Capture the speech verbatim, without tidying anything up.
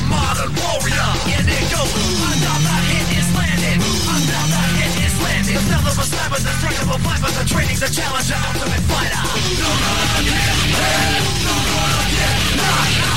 modern warrior. In it goes, another hit is landed. Another hit is landed. The thrill of a slammer, the strength of a viper, the training, the challenger, ultimate fighter. You're gonna get hit, you're gonna get knocked